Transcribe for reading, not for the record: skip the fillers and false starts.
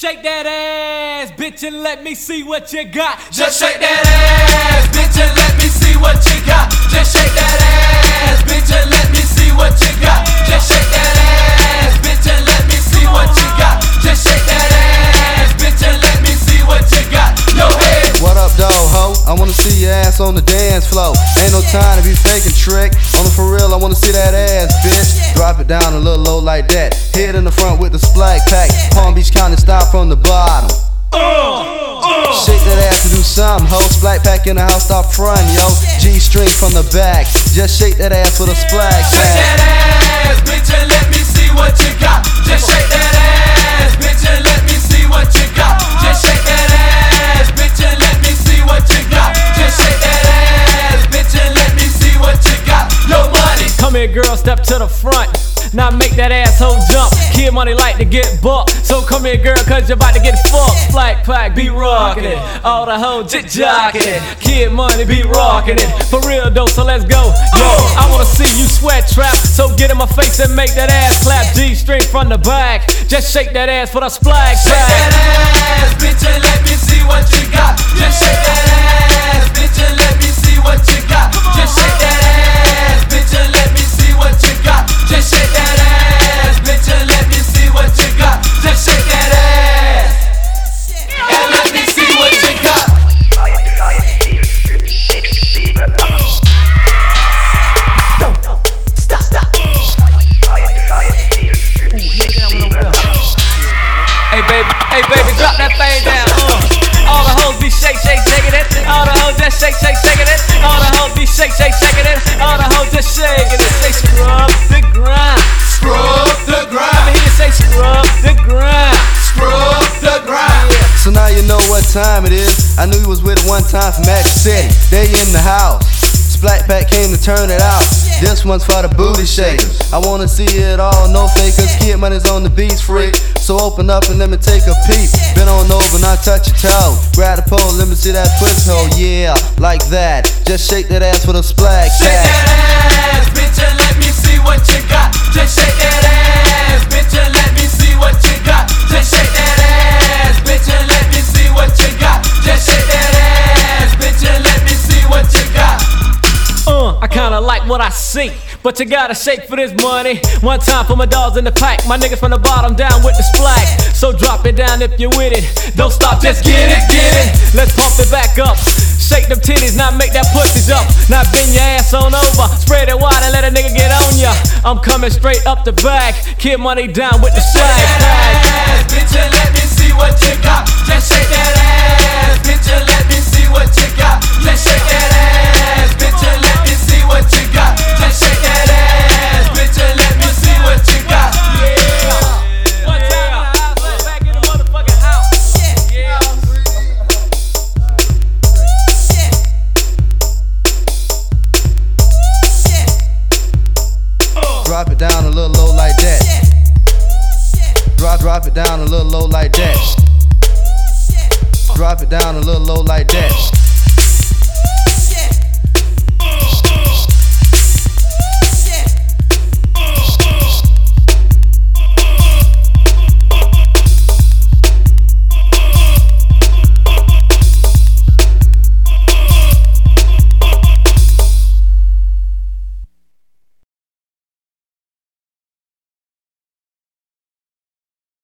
Shake that ass, bitch, and let me see what you got. Just shake that ass, bitch, and let me see what you got. Just shake that ass, bitch, and let me see what you got. Just shake that ass, bitch, and let me see what you got. Just shake that ass, bitch, and let me see what you got. Yo, head. What up, dog, ho? I wanna see your ass on the dance floor. Ain't no time to be faking trick. On the for real, I wanna see that ass, bitch. Drop it down a little low like that. Head in the front with the splag pack. Palm Beach County style from the bottom. Shake that ass to do something, ho. Splat pack in the house, stop front, yo. G-string from the back. Just shake that ass with a splag pack. Shake that ass, bitch, and let me see what you got. Just shake that ass, bitch, and let me see what you got. Just shake that ass, bitch, and let me see what you got. Just shake that ass, bitch, and let me see what you got. No money. Come here, girl, step to the front. Now make that asshole jump. Kid Money like to get bucked. So come here, girl, cause you're about to get fucked. Splat pack, be rockin' it. All the hoes just jockin' it. Kid Money be rockin' it. For real though, so let's go. Yo, I wanna see you sweat trap. So get in my face and make that ass clap. G-string from the back. Just shake that ass for the splag Shake that ass, bitch, and let me see what you got. Just shake that ass, bitch, and let me see what you got. Just shake that ass, bitch, and let me see what you got. Just shake that ass, bitch, and let me see what you got. Just shake that ass, and let me see what you got. Hey baby, drop that thing down. All the hoes be shaking it. All the hoes just shaking it. All the hoes be shaking it. All the hoes just shaking it. Say scrub the grind. Scrub the Let grind. me hear you say scrub the grind. Scrub the grind. So now you know what time it is. I knew you was with it one time from Magic City. They in the house. Splat pack came to turn it out. This one's for the booty shakers. I wanna see it all, no fakers. Kid Money's on the beats, freak. So open up and let me take a peek. Bend on over, now touch your toe. Grab the pole, let me see that pussy hole. Yeah, like that. Just shake that ass for the splag Shake pack. that ass, bitch, and let me see what you got. Just shake that ass, bitch, and let me see what you got. Just shake that ass, bitch, and let me see what you got. Just shake that ass, bitch, and let me see what you got. I kinda like what I see, but you gotta shake for this money. One time for my dogs in the pack, my niggas from the bottom down with the splag. So drop it down if you're with it. Don't stop, just get it, get it. Let's pump it back up. Shake them titties, now make that pussy jump. Now bend your ass on over, spread it wide and let a nigga get on ya. I'm coming straight up the back, Kid Money down with the Shake splag that pack. ass, bitch, and let me see what you got. Just shake that ass, bitch, and let me see what you got. Just shake that ass, bitch, and let me see what you got. Just shake that ass, bitch, and let me see what you got. Yeah. One time, back in the motherfucking house. Yeah. Drop it down a little low like that. Drop it down a little low like that. Drop it down a little low like that.